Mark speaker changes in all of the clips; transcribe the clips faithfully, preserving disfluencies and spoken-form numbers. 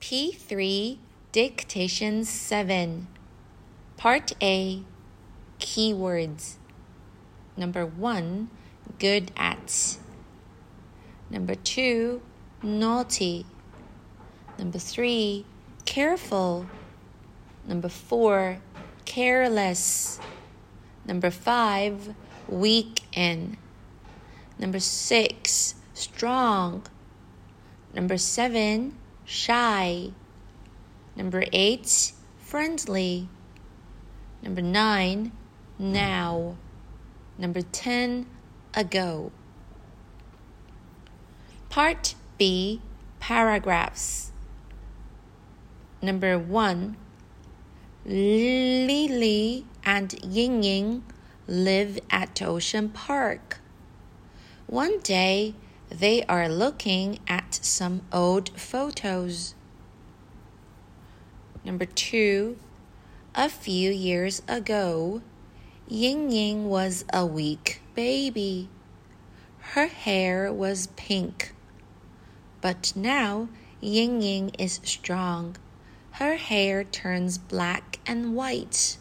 Speaker 1: P three Dictation seven. Part A. Keywords. Number one, good at. Number two, naughty. Number three, careful. Number four, careless. Number five, weak in. Number six, strong. Number seven, shy. Number eight, friendly. Number nine, now. Number ten, ago. Part B, paragraphs. Number one, Lily and Ying Ying live at Ocean Park. One day, they are looking at some old photos. Number two, a few years ago, Ying Ying was a weak baby. Her hair was pink. But now, Ying Ying is strong. Her hair turns black and white.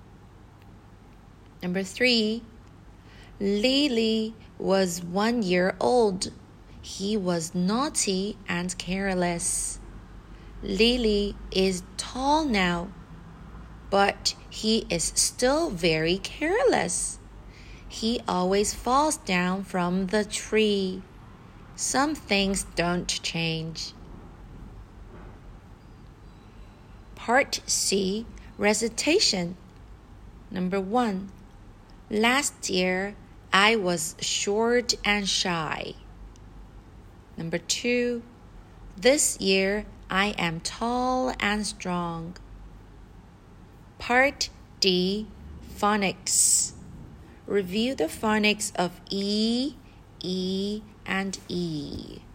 Speaker 1: Number three, Lily was one year old. He was naughty and careless. Lily is tall now, but he is still very careless. He always falls down from the tree. Some things don't change. Part C, recitation. Number one, last year I was short and shy. Number two, this year I am tall and strong. Part D, phonics. Review the phonics of E, E, and E.